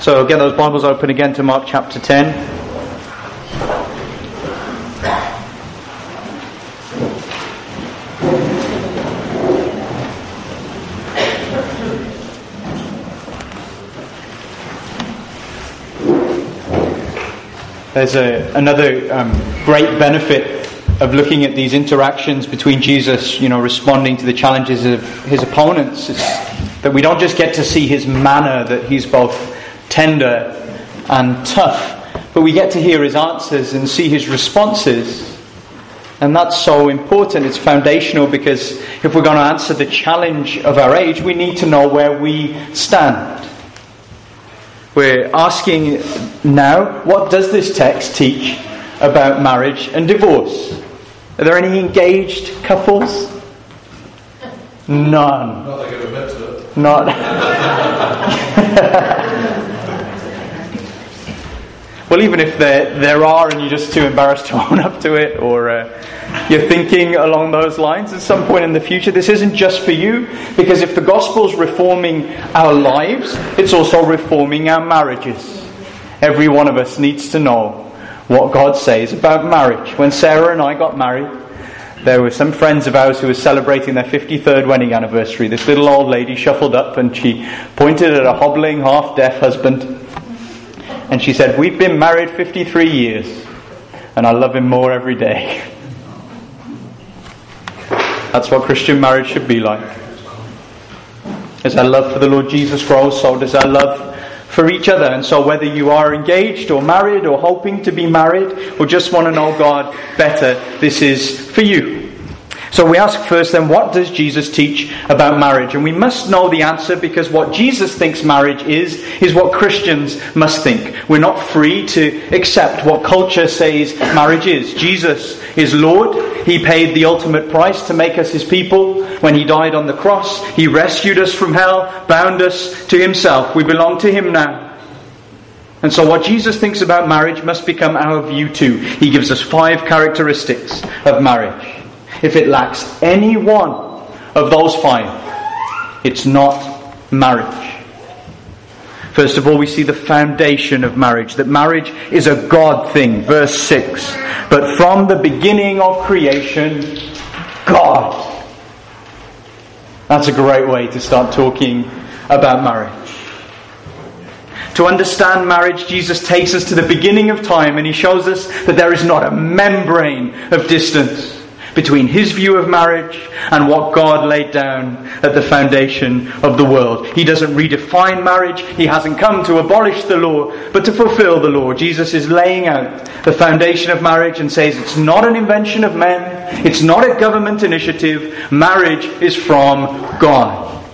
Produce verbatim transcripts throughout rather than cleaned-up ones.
So get those Bibles open again to Mark chapter ten. There's a, another um, great benefit of looking at these interactions between Jesus, you know, responding to the challenges of his opponents. It's that we don't just get to see his manner, that he's both tender and tough, but we get to hear his answers and see his responses. And that's so important. It's foundational, because if we're going to answer the challenge of our age, we need to know where we stand. We're asking now, what does this text teach about marriage and divorce? Are there any engaged couples? None. Not like I've admit to it. Not. Well, even if there there are, and you're just too embarrassed to own up to it, or uh, you're thinking along those lines at some point in the future, this isn't just for you, because if the gospel's reforming our lives, it's also reforming our marriages. Every one of us needs to know what God says about marriage. When Sarah and I got married, there were some friends of ours who were celebrating their fifty-third wedding anniversary. This little old lady shuffled up and she pointed at a hobbling, half-deaf husband. And she said, "We've been married fifty-three years, and I love him more every day." That's what Christian marriage should be like. As our love for the Lord Jesus grows, so does our love for each other. And so whether you are engaged or married or hoping to be married or just want to know God better, this is for you. So we ask first then, what does Jesus teach about marriage? And we must know the answer, because what Jesus thinks marriage is, is what Christians must think. We're not free to accept what culture says marriage is. Jesus is Lord. He paid the ultimate price to make us his people. When he died on the cross, he rescued us from hell, bound us to himself. We belong to him now. And so what Jesus thinks about marriage must become our view too. He gives us five characteristics of marriage. If it lacks any one of those five, it's not marriage. First of all, we see the foundation of marriage, that marriage is a God thing. Verse six. But from the beginning of creation, God. That's a great way to start talking about marriage. To understand marriage, Jesus takes us to the beginning of time, and he shows us that there is not a membrane of distance between his view of marriage and what God laid down at the foundation of the world. He doesn't redefine marriage. He hasn't come to abolish the law, but to fulfill the law. Jesus is laying out the foundation of marriage and says it's not an invention of men. It's not a government initiative. Marriage is from God.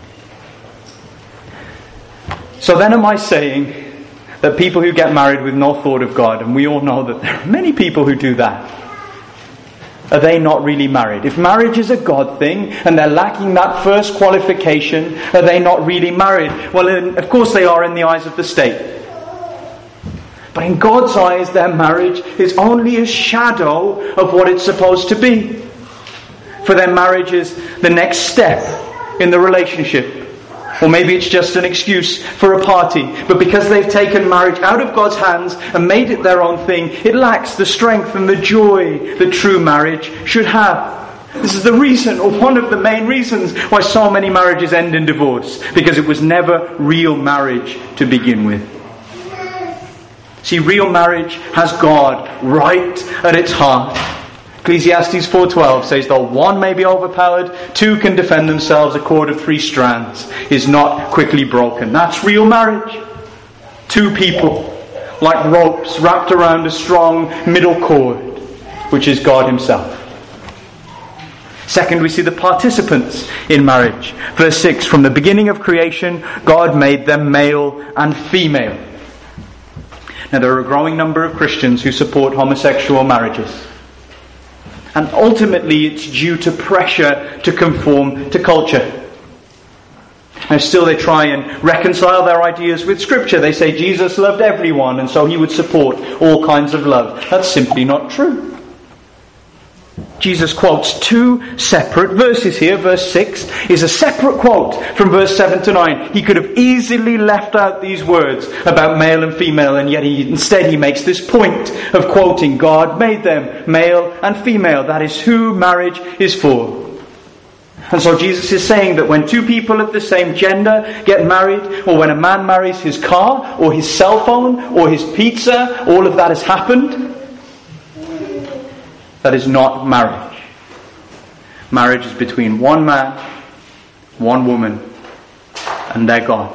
So then am I saying that people who get married with no thought of God, and we all know that there are many people who do that, are they not really married? If marriage is a God thing and they're lacking that first qualification, are they not really married? Well, in, of course they are in the eyes of the state. But in God's eyes, their marriage is only a shadow of what it's supposed to be. For their marriage is the next step in the relationship. Or maybe it's just an excuse for a party. But because they've taken marriage out of God's hands and made it their own thing, it lacks the strength and the joy that true marriage should have. This is the reason, or one of the main reasons, why so many marriages end in divorce. Because it was never real marriage to begin with. See, real marriage has God right at its heart. Ecclesiastes four twelve says, though one may be overpowered, two can defend themselves. A cord of three strands is not quickly broken. That's real marriage. Two people, like ropes wrapped around a strong middle cord, which is God himself. Second, we see the participants in marriage. Verse six, from the beginning of creation, God made them male and female. Now, there are a growing number of Christians who support homosexual marriages. And ultimately it's due to pressure to conform to culture. And still they try and reconcile their ideas with Scripture. They say Jesus loved everyone, and so he would support all kinds of love. That's simply not true. Jesus quotes two separate verses here. Verse six is a separate quote from verse seven to nine. He could have easily left out these words about male and female, and yet he, instead he makes this point of quoting God made them male and female. That is who marriage is for. And so Jesus is saying that when two people of the same gender get married, or when a man marries his car, or his cell phone, or his pizza, all of that has happened. That is not marriage. Marriage is between one man, one woman, and their God.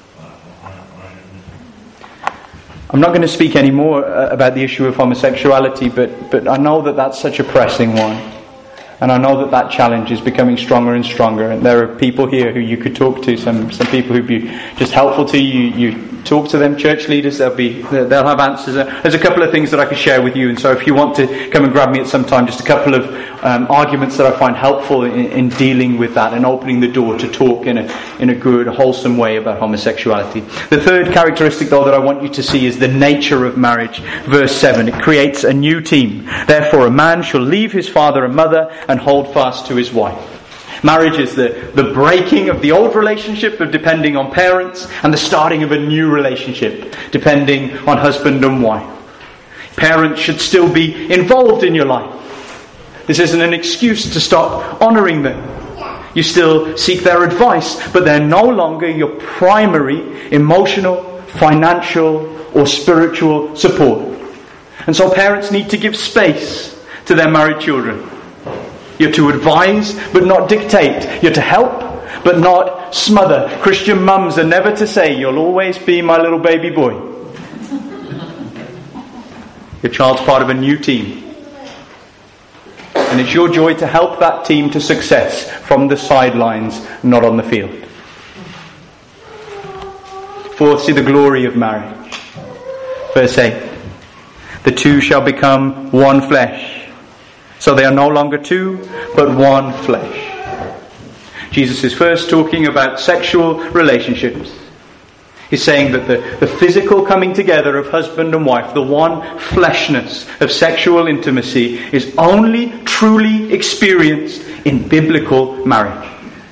I'm not going to speak any more about the issue of homosexuality, but, but I know that that's such a pressing one. And I know that that challenge is becoming stronger and stronger. And there are people here who you could talk to, some some people who'd be just helpful to you. You talk to them, church leaders, they'll be they'll have answers. There's a couple of things that I could share with you. And so if you want to come and grab me at some time, just a couple of um, arguments that I find helpful in, in dealing with that and opening the door to talk in a in a good, wholesome way about homosexuality. The third characteristic, though, that I want you to see is the nature of marriage. Verse seven, it creates a new team. Therefore a man shall leave his father and mother and hold fast to his wife. Marriage is the, the breaking of the old relationship of depending on parents and the starting of a new relationship depending on husband and wife. Parents should still be involved in your life. This isn't an excuse to stop honouring them. You still seek their advice, but they're no longer your primary emotional, financial or spiritual support. And so parents need to give space to their married children. You're to advise, but not dictate. You're to help, but not smother. Christian mums are never to say, "You'll always be my little baby boy." Your child's part of a new team. And it's your joy to help that team to success from the sidelines, not on the field. Fourth, see the glory of marriage. Verse eight. The two shall become one flesh. So they are no longer two, but one flesh. Jesus is first talking about sexual relationships. He's saying that the, the physical coming together of husband and wife, the one fleshness of sexual intimacy, is only truly experienced in biblical marriage.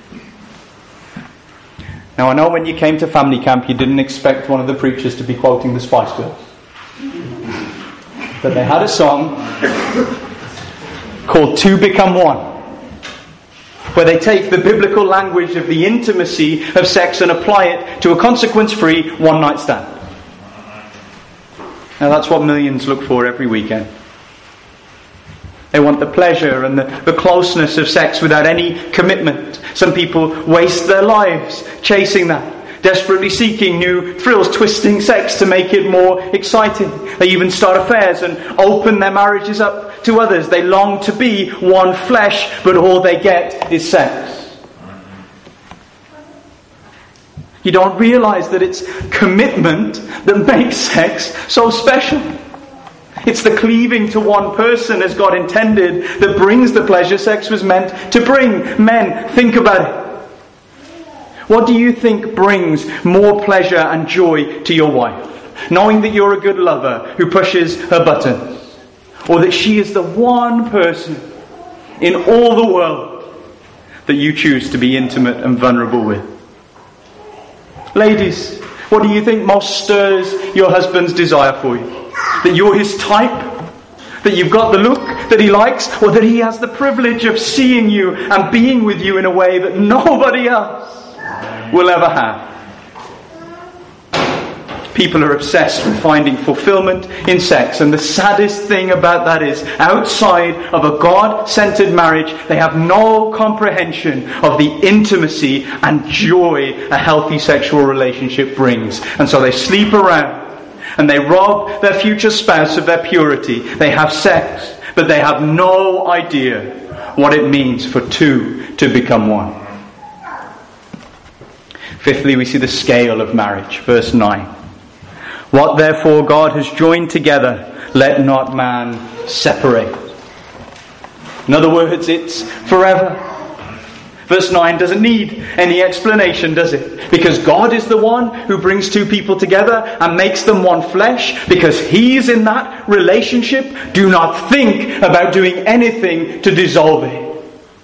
Now I know when you came to family camp you didn't expect one of the preachers to be quoting the Spice Girls. But they had a song called Two Become One, where they take the biblical language of the intimacy of sex and apply it to a consequence-free one-night stand. Now that's what millions look for every weekend. They want the pleasure and the, the closeness of sex without any commitment. Some people waste their lives chasing that, desperately seeking new thrills, twisting sex to make it more exciting. They even start affairs and open their marriages up to others. They long to be one flesh, but all they get is sex. You don't realise that it's commitment that makes sex so special. It's the cleaving to one person as God intended that brings the pleasure sex was meant to bring. Men, think about it. What do you think brings more pleasure and joy to your wife? Knowing that you're a good lover who pushes her buttons, or that she is the one person in all the world that you choose to be intimate and vulnerable with. Ladies, what do you think most stirs your husband's desire for you? That you're his type? That you've got the look that he likes? Or that he has the privilege of seeing you and being with you in a way that nobody else will ever have? People are obsessed with finding fulfillment in sex, and the saddest thing about that is, outside of a God-centered marriage, they have no comprehension of the intimacy and joy a healthy sexual relationship brings. And so they sleep around, and they rob their future spouse of their purity. They have sex, but they have no idea what it means for two to become one. Fifthly, we see the scale of marriage. Verse nine. What therefore God has joined together, let not man separate. In other words, it's forever. Verse nine doesn't need any explanation, does it? Because God is the one who brings two people together and makes them one flesh. Because He's in that relationship, do not think about doing anything to dissolve it.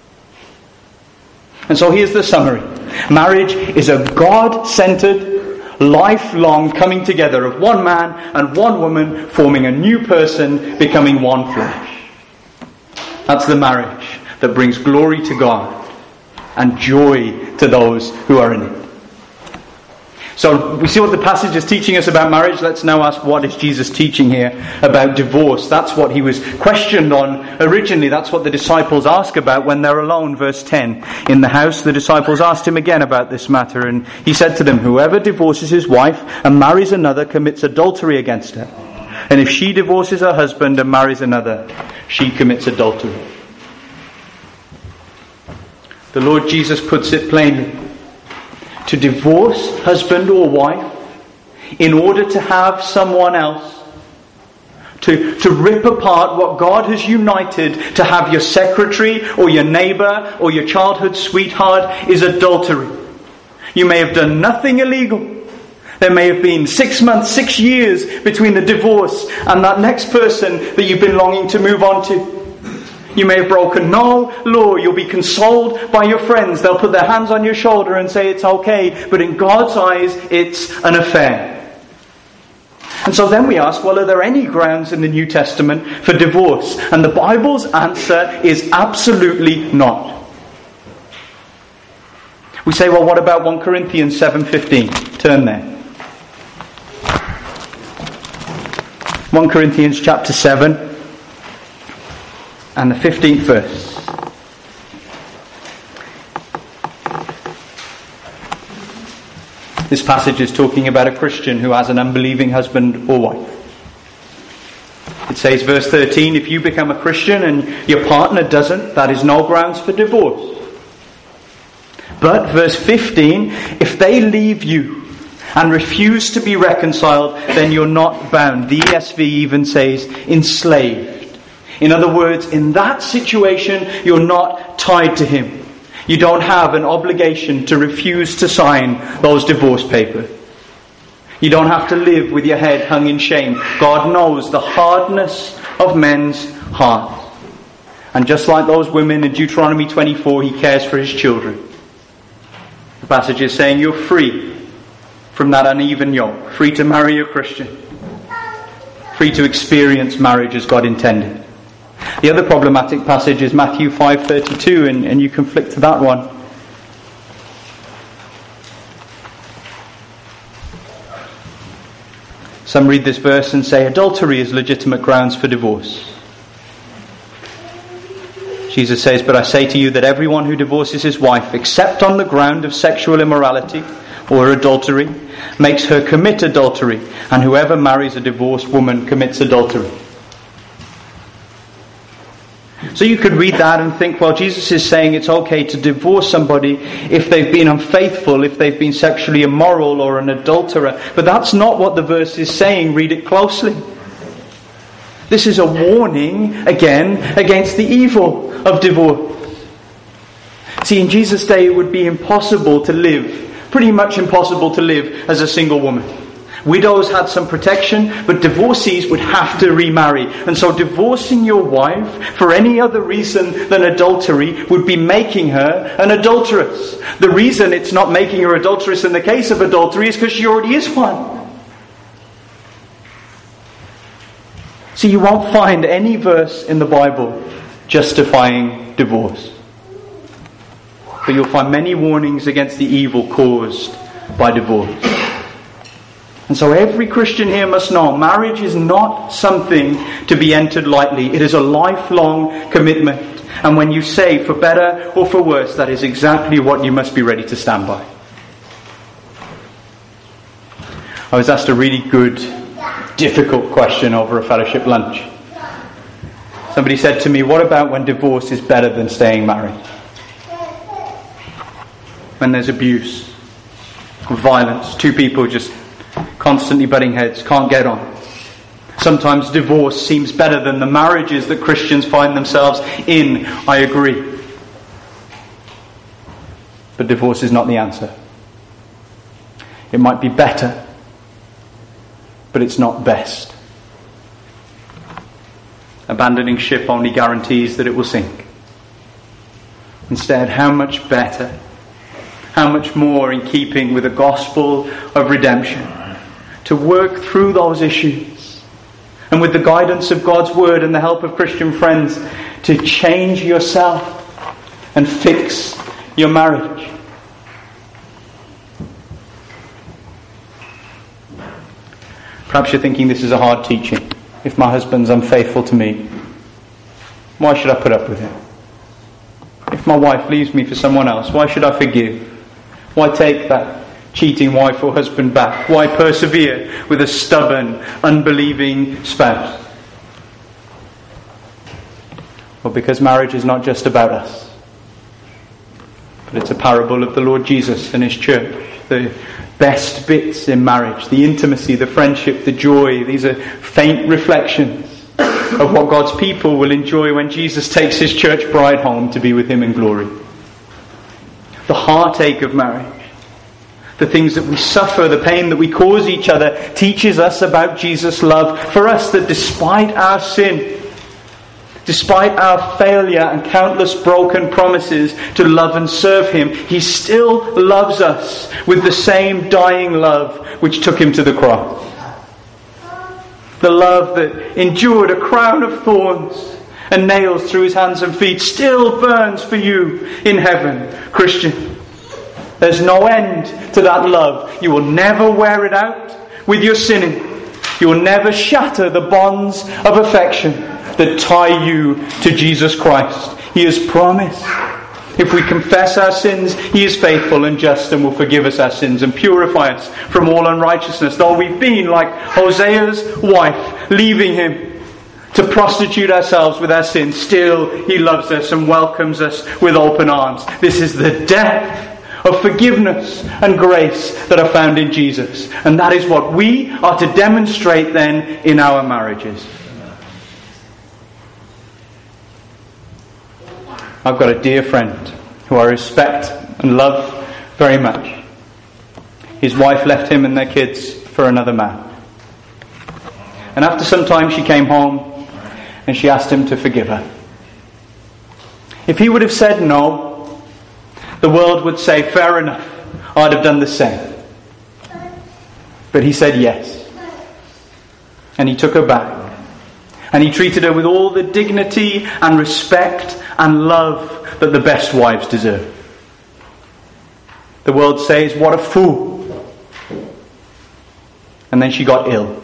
And so here's the summary. Marriage is a God-centered, lifelong coming together of one man and one woman, forming a new person, becoming one flesh. That's the marriage that brings glory to God and joy to those who are in it. So we see what the passage is teaching us about marriage. Let's now ask, what is Jesus teaching here about divorce? That's what He was questioned on originally. That's what the disciples ask about when they're alone. Verse ten. In the house, the disciples asked Him again about this matter, and He said to them, whoever divorces his wife and marries another commits adultery against her. And if she divorces her husband and marries another, she commits adultery. The Lord Jesus puts it plainly. To divorce husband or wife in order to have someone else, to, to rip apart what God has united, to have your secretary or your neighbour or your childhood sweetheart, is adultery. You may have done nothing illegal. There may have been six months, six years between the divorce and that next person that you've been longing to move on to. You may have broken no law. You'll be consoled by your friends. They'll put their hands on your shoulder and say it's okay. But in God's eyes, it's an affair. And so then we ask, well, are there any grounds in the New Testament for divorce? And the Bible's answer is absolutely not. We say, well, what about First Corinthians seven fifteen? Turn there. First Corinthians chapter seven. And the fifteenth verse. This passage is talking about a Christian who has an unbelieving husband or wife. It says, verse thirteen, if you become a Christian and your partner doesn't, that is no grounds for divorce. But, verse fifteen, if they leave you and refuse to be reconciled, then you're not bound. The E S V even says, enslaved. In other words, in that situation, you're not tied to him. You don't have an obligation to refuse to sign those divorce papers. You don't have to live with your head hung in shame. God knows the hardness of men's hearts. And just like those women in Deuteronomy twenty-four, He cares for His children. The passage is saying you're free from that uneven yoke. Free to marry a Christian. Free to experience marriage as God intended. The other problematic passage is Matthew five thirty-two, and, and you can flick to that one. Some read this verse and say adultery is legitimate grounds for divorce. Jesus says, but I say to you that everyone who divorces his wife, except on the ground of sexual immorality or adultery, makes her commit adultery, and whoever marries a divorced woman commits adultery. So you could read that and think, well, Jesus is saying it's okay to divorce somebody if they've been unfaithful, if they've been sexually immoral or an adulterer. But that's not what the verse is saying. Read it closely. This is a warning, again, against the evil of divorce. See, in Jesus' day it would be impossible to live, pretty much impossible to live as a single woman. Widows had some protection, but divorcees would have to remarry. And so divorcing your wife for any other reason than adultery would be making her an adulteress. The reason it's not making her adulteress in the case of adultery is because she already is one. See, you won't find any verse in the Bible justifying divorce. But you'll find many warnings against the evil caused by divorce. And so every Christian here must know marriage is not something to be entered lightly. It is a lifelong commitment. And when you say for better or for worse, that is exactly what you must be ready to stand by. I was asked a really good, difficult question over a fellowship lunch. Somebody said to me, what about when divorce is better than staying married? When there's abuse, violence, two people just constantly butting heads, can't get on. Sometimes divorce seems better than the marriages that Christians find themselves in. I agree. But divorce is not the answer. It might be better, but it's not best. Abandoning ship only guarantees that it will sink. Instead, how much better, how much more in keeping with the gospel of redemption, to work through those issues, and with the guidance of God's word and the help of Christian friends, to change yourself and fix your marriage. Perhaps you're thinking this is a hard teaching. If my husband's unfaithful to me, why should I put up with it? If my wife leaves me for someone else, why should I forgive? Why take that cheating wife or husband back? Why persevere with a stubborn, unbelieving spouse? Well, because marriage is not just about us, but it's a parable of the Lord Jesus and His church. The best bits in marriage, the intimacy, the friendship, the joy, these are faint reflections of what God's people will enjoy when Jesus takes His church bride home to be with Him in glory. The heartache of marriage, the things that we suffer, the pain that we cause each other, teaches us about Jesus' love for us, that despite our sin, despite our failure and countless broken promises to love and serve Him, He still loves us with the same dying love which took Him to the cross. The love that endured a crown of thorns and nails through His hands and feet still burns for you in heaven, Christian. There's no end to that love. You will never wear it out with your sinning. You will never shatter the bonds of affection that tie you to Jesus Christ. He has promised, if we confess our sins, He is faithful and just and will forgive us our sins and purify us from all unrighteousness. Though we've been like Hosea's wife, leaving him to prostitute ourselves with our sins, still He loves us and welcomes us with open arms. This is the depth of forgiveness and grace that are found in Jesus. And that is what we are to demonstrate then in our marriages. I've got a dear friend who I respect and love very much. His wife left him and their kids for another man. And after some time she came home and she asked him to forgive her. If he would have said no, the world would say, fair enough, I'd have done the same. But he said yes. And he took her back. And he treated her with all the dignity and respect and love that the best wives deserve. The world says, what a fool. And then she got ill.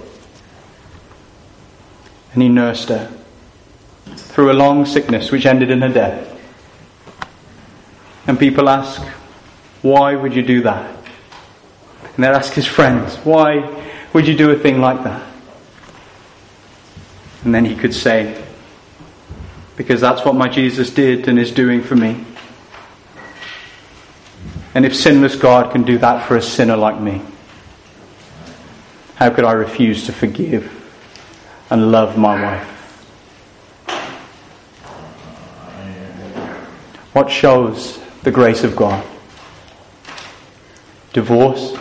And he nursed her through a long sickness which ended in her death. And people ask, why would you do that? And they'll ask his friends, why would you do a thing like that? And then he could say, because that's what my Jesus did and is doing for me. And if sinless God can do that for a sinner like me, how could I refuse to forgive and love my wife? What shows the grace of God? Divorce?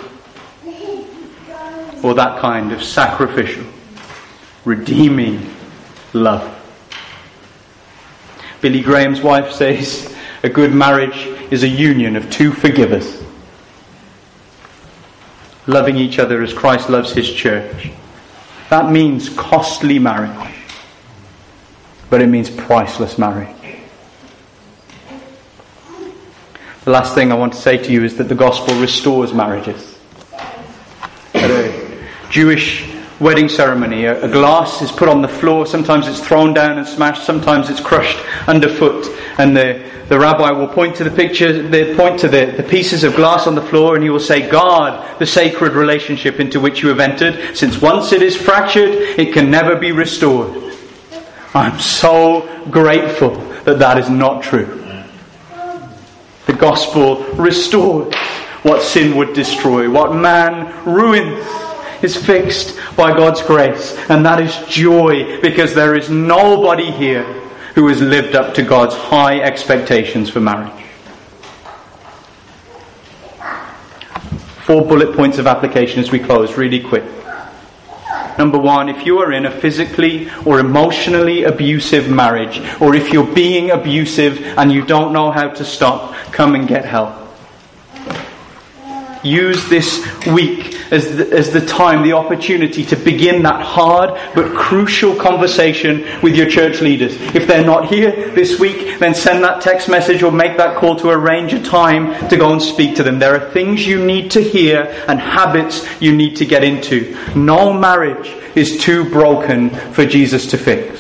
Or that kind of sacrificial, redeeming love? Billy Graham's wife says a good marriage is a union of two forgivers, loving each other as Christ loves His church. That means costly marriage, but it means priceless marriage. The last thing I want to say to you is that the gospel restores marriages. At a Jewish wedding ceremony, a, a glass is put on the floor. Sometimes it's thrown down and smashed. Sometimes it's crushed underfoot. And the, the rabbi will point to the picture, they point to the, the pieces of glass on the floor, and he will say, guard the sacred relationship into which you have entered. Since once it is fractured, it can never be restored. I'm so grateful that that is not true. The gospel restores what sin would destroy, what man ruins is fixed by God's grace, and that is joy, because there is nobody here who has lived up to God's high expectations for marriage. four bullet points of application as we close, really quick. Number one, if you are in a physically or emotionally abusive marriage, or if you're being abusive and you don't know how to stop, come and get help. Use this week as the, as the time, the opportunity to begin that hard but crucial conversation with your church leaders. If they're not here this week, then send that text message or make that call to arrange a time to go and speak to them. There are things you need to hear and habits you need to get into. No marriage is too broken for Jesus to fix.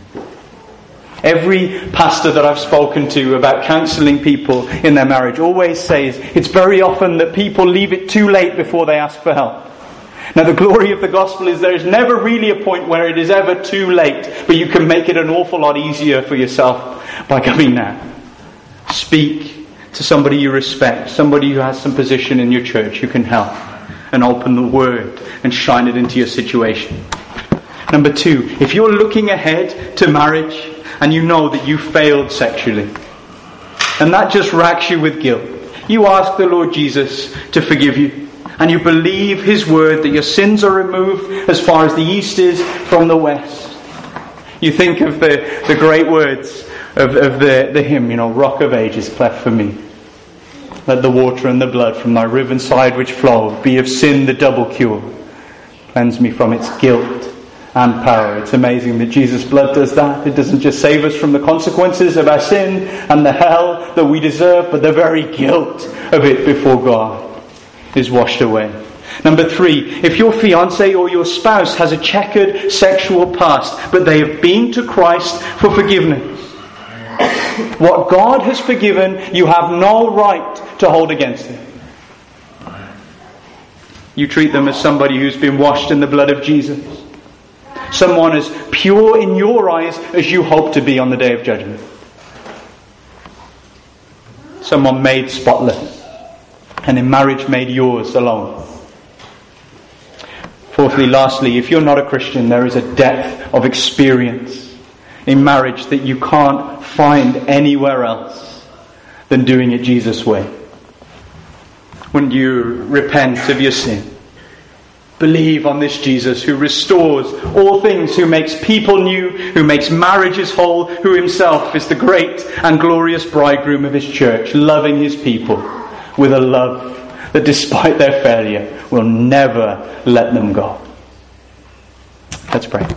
Every pastor that I've spoken to about counselling people in their marriage always says it's very often that people leave it too late before they ask for help. Now, the glory of the gospel is there is never really a point where it is ever too late, but you can make it an awful lot easier for yourself by coming now. Speak to somebody you respect, somebody who has some position in your church who can help, and open the word and shine it into your situation. Number two, if you're looking ahead to marriage and you know that you failed sexually, and that just racks you with guilt, you ask the Lord Jesus to forgive you, and you believe His word that your sins are removed as far as the east is from the west. You think of the, the great words of, of the, the hymn, you know, Rock of Ages, cleft for me. Let the water and the blood from thy riven side which flow be of sin the double cure. Cleanse me from its guilt and power. It's amazing that Jesus' blood does that. It doesn't just save us from the consequences of our sin and the hell that we deserve, but the very guilt of it before God is washed away. Number three, if your fiancé or your spouse has a checkered sexual past, but they have been to Christ for forgiveness, what God has forgiven, you have no right to hold against them. You treat them as somebody who's been washed in the blood of Jesus. Someone as pure in your eyes as you hope to be on the day of judgment. Someone made spotless, and in marriage made yours alone. Fourthly, lastly, if you're not a Christian, there is a depth of experience in marriage that you can't find anywhere else than doing it Jesus' way. When you repent of your sin, believe on this Jesus who restores all things, who makes people new, who makes marriages whole, who himself is the great and glorious bridegroom of his church, loving his people with a love that despite their failure will never let them go. Let's pray.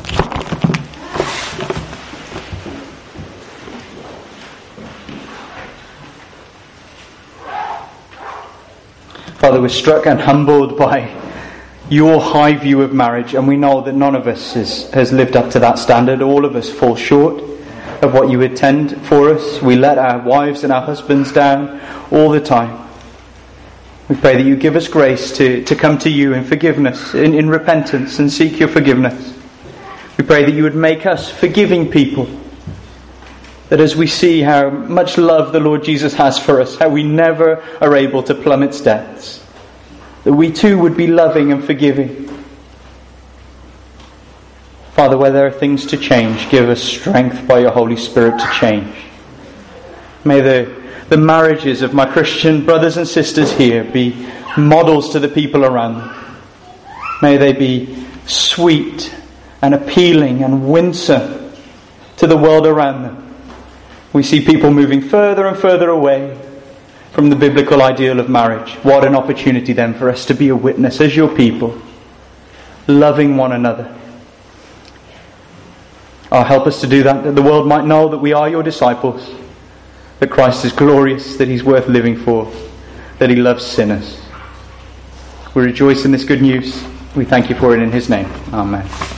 Father, we're struck and humbled by your high view of marriage, and we know that none of us is, has lived up to that standard. All of us fall short of what you intend for us. We let our wives and our husbands down all the time. We pray that you give us grace to, to come to you in forgiveness, in, in repentance, and seek your forgiveness. We pray that you would make us forgiving people. That as we see how much love the Lord Jesus has for us, how we never are able to plumb its depths, that we too would be loving and forgiving. Father, where there are things to change, give us strength by your Holy Spirit to change. May the, the marriages of my Christian brothers and sisters here be models to the people around them. May they be sweet and appealing and winsome to the world around them. We see people moving further and further away from the biblical ideal of marriage. What an opportunity then for us to be a witness as your people, loving one another. Oh, help us to do that, that the world might know that we are your disciples, that Christ is glorious, that he's worth living for, that he loves sinners. We rejoice in this good news. We thank you for it in his name. Amen.